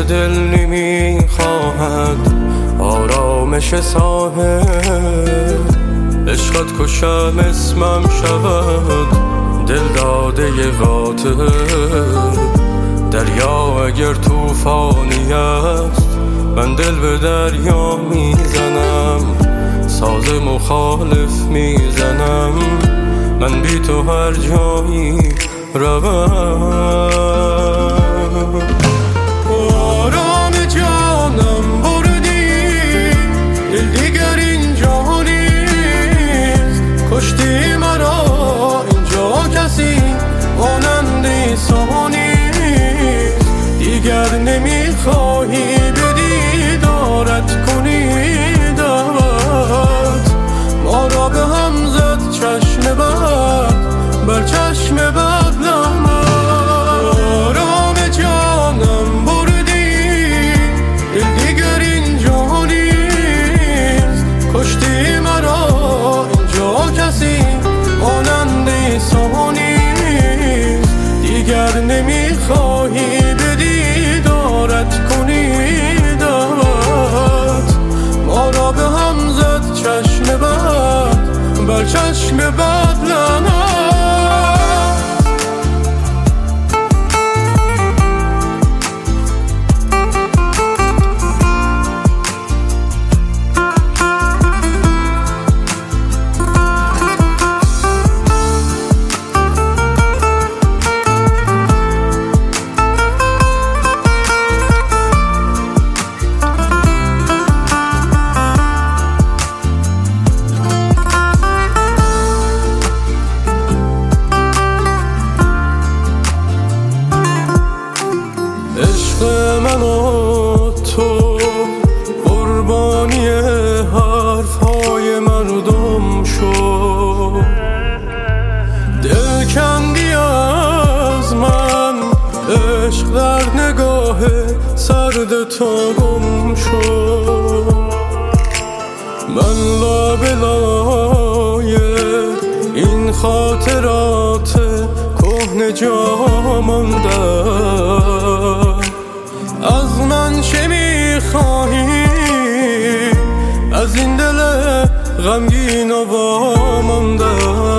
دل نمیخواهد آرامش ساحل، عشقت کشم اسمم شود دل داده قاتل. دریا اگر طوفانی است من دل به دریا میزنم، ساز مخالف میزنم، من بی تو هر جایی روم. آرام جانم بردی، دل دیگر اینجا نیست، کشتی مرا اینجا کسی مانند عیسی نیست. دیگر نمیخواهی بدی دارت کنی دعوت، ما را به هم زد چشم بد بر چشم بد لعنت. آرام جانم بردی، دل دیگر اینجا نیست، کشتی مرا اینجا کسی مانند عیسی نیست. دیگر نمیخواهی بدی دارت کنی دعوت، ما را به هم زد چشم بد بر چشم بد لعنت. عشق من و تو قربانی حرفهای مردم شد، دل کندی از من، عشق در نگاه سرد تو گم شد. من لابلای این خاطرات کهنه جا ماندم. از من چه میخواهی از این دل غمگین و وامانده؟